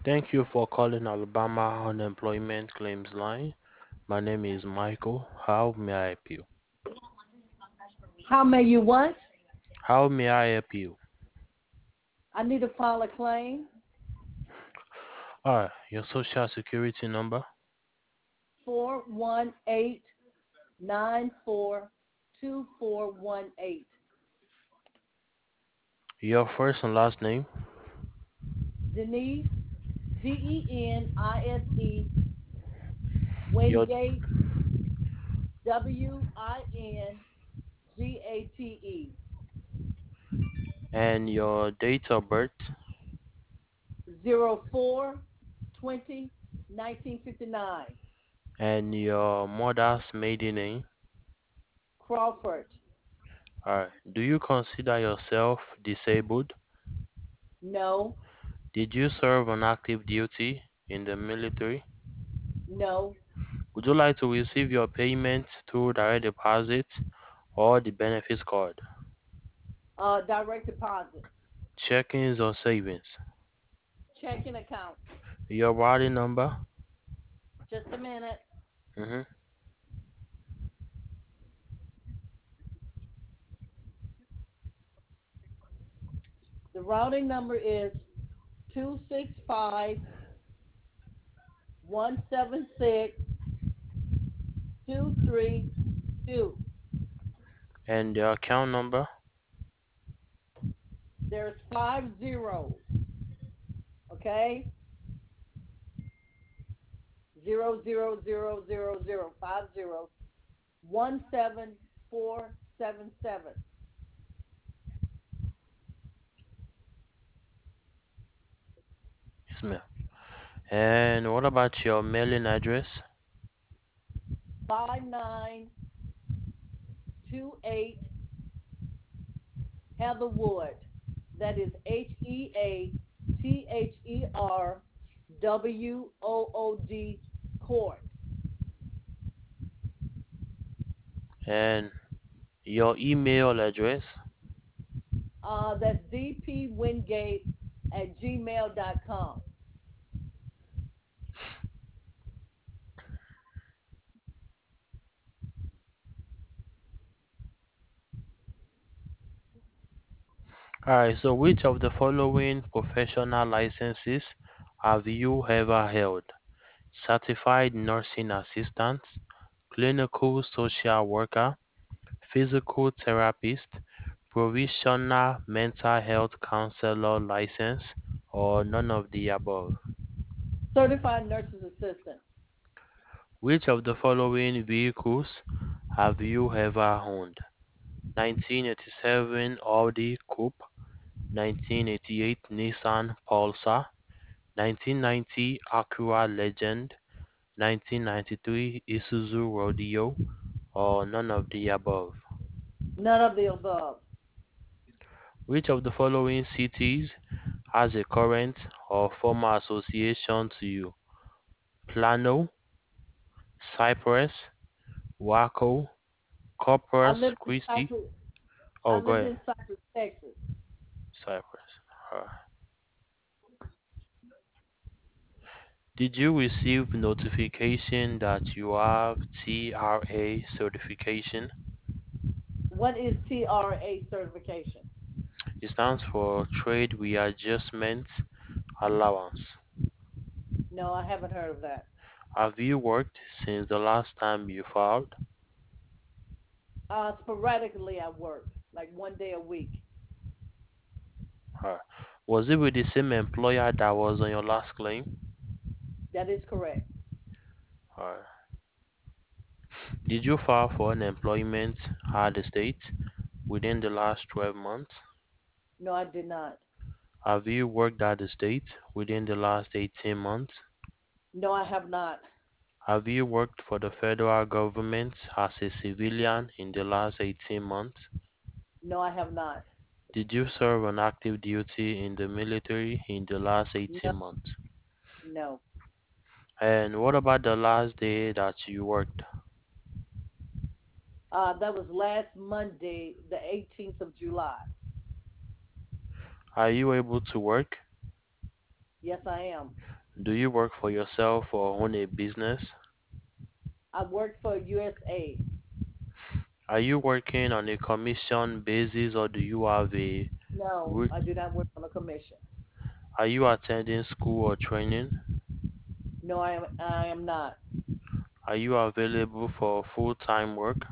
Thank you for calling Alabama Unemployment Claims Line. My name is Michael. How may I help you? How may you what? How may I help you? I need to file a claim. Alright, your social security number, 418-942418. your first and last name, Denise, Denise, your Wingate, Wingate. and your date of birth, 04-20-1959. and your mother's maiden name. Crawford. Alright, do you consider yourself disabled? No, Did you serve on active duty in the military? no. Would you like to receive your payment through direct deposit or the benefits card? Direct deposit. Checkings or savings? Checking account. Your routing number? Just a minute. Mm-hmm. The routing number is 265-176-232. And the account number? There's 5 zeros, okay? 00000 17477. Yes, ma'am. And what about your mailing address? 5928 Heatherwood. That is Heatherwood Court. And your email address? That's dpwingate@gmail.com. Alright, so which of the following professional licenses have you ever held? Certified nursing assistant, clinical social worker, physical therapist, provisional mental health counselor license, or none of the above? Certified nurse's assistant. Which of the following vehicles have you ever owned? 1987 Audi Coupe, 1988 Nissan Pulsar, 1990 Acura Legend, 1993 Isuzu Rodeo, or none of the above? None of the above. Which of the following cities has a current or former association to you? Plano, Cypress, Waco, I Corpus lived in Christi. Cypress. I Oh, go lived ahead. in Cypress, Texas. Cypress. Did you receive notification that you have TRA certification? What is TRA certification? It stands for Trade Readjustment Allowance. No, I haven't heard of that. Have you worked since the last time you filed? Sporadically, I work like one day a week. Uh, was it with the same employer that was on your last claim? That is correct. Uh, did you file for unemployment at the state within the last 12 months? No, I did not. Have you worked at the state within the last 18 months? No, I have not. Have you worked for the federal government as a civilian in the last 18 months? No, I have not. Did you serve on active duty in the military in the last No, 18 months? no. And what about the last day that you worked? That was last Monday, the 18th of July. Are you able to work? Yes, I am. Do you work for yourself or own a business? I work for USA. Are you working on a commission basis or do you have a No, re- I do not work on a commission. are you attending school or training? No, I am not. Are you available for full-time work?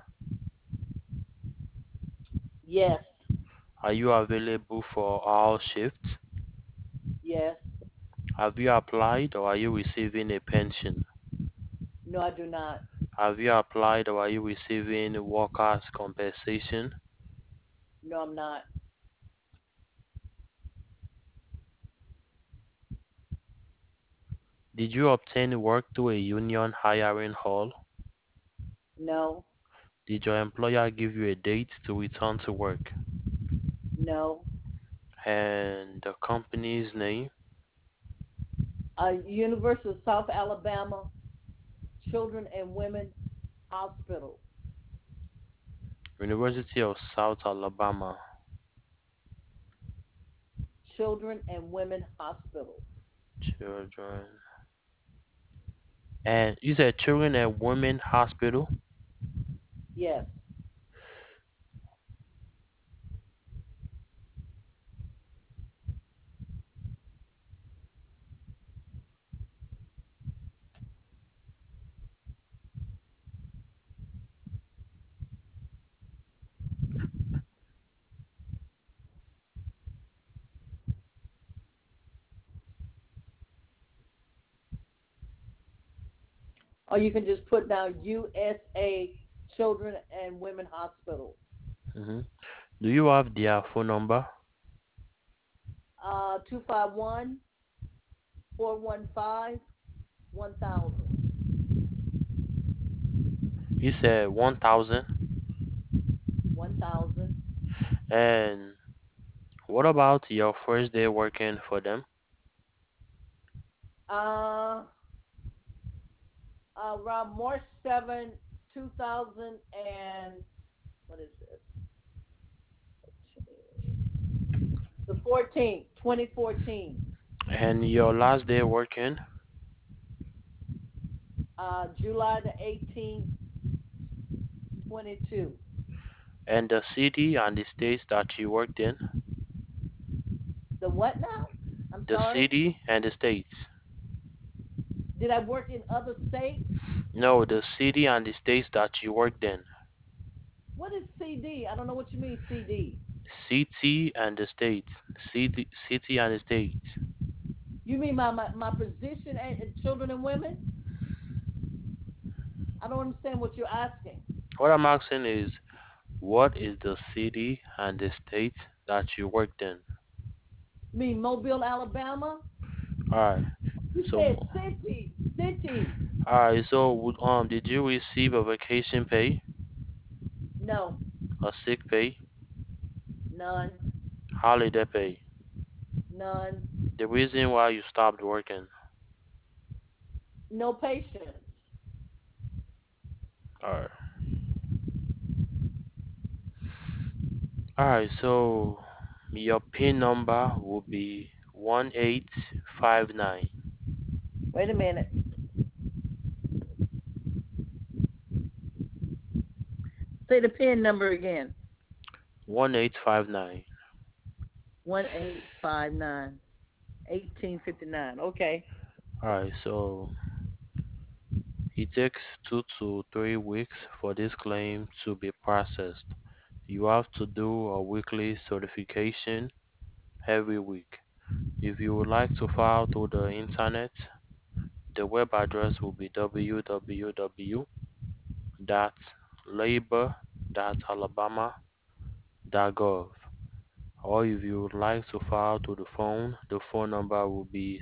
Yes. Are you available for all shifts? Yes. Have you applied or are you receiving a pension? No, I do not. Have you applied or are you receiving workers' compensation? No, I'm not. Did you obtain work through a union hiring hall? No. Did your employer give you a date to return to work? No. And the company's name? University of South Alabama Children and Women Hospital. University of South Alabama. Children and Women Hospital. Children. And you said Children and Women Hospital? Yes. Or you can just put down USA Children and Women Hospital. Hmm. Do you have their phone number? 251 415 1000. You said 1000. 1000. And what about your first day working for them? Uh, Around March 7, 2000 and what is this? The 14th, 2014. And your last day working? July 18th, 22. And the city and the states that you worked in? The what now? I'm The sorry. city and the states? Did I work in other states? No, the city and the states that you worked in. What is CD? I don't know what you mean, CD. City and the states. City and the states. You mean my position at Children and Women? I don't understand what you're asking. What I'm asking is, what is the city and the state that you worked in? You mean Mobile, Alabama? Alright, You so said city, city. alright, so did you receive a vacation pay, No, a sick pay, none, holiday pay? none. The reason why you stopped working. No patience. Alright, alright, so your PIN number will be 1859. Wait a minute. Say the PIN number again. 1859. 1859 1859. Okay. Alright, so it takes 2 to 3 weeks for this claim to be processed. You have to do a weekly certification every week. If you would like to file through the internet, the web address will be www.labor.alabama.gov. Or if you would like to file through the phone number will be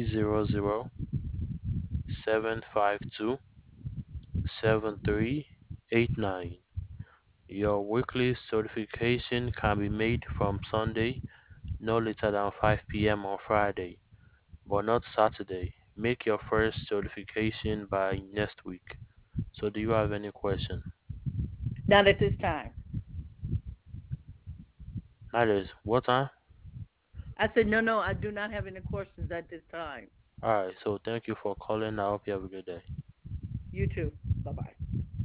800-752-7389. Your weekly certification can be made from Sunday no later than 5 p.m. on Friday, but not Saturday. Make your first certification by next week. So, do you have any question? Not at this time. That is, what time? I said, no, no, I do not have any questions at this time. All right, so thank you for calling. I hope you have a good day. You too. Bye bye.